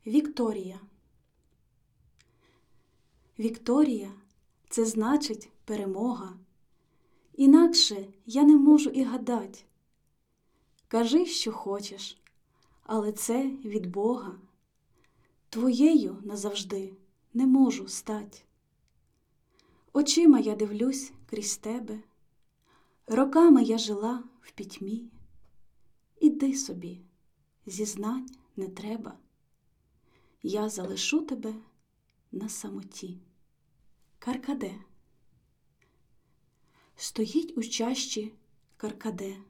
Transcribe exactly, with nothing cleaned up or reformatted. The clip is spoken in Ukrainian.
Вікторія. Вікторія – це значить перемога. Інакше я не можу і гадать. Кажи, що хочеш, але це від Бога. Твоєю назавжди не можу стать. Очима я дивлюсь крізь тебе, роками я жила в пітьмі. Іди собі, зізнань не треба, я залишу тебе на самоті. Каркаде. Стоїть у чащі каркаде,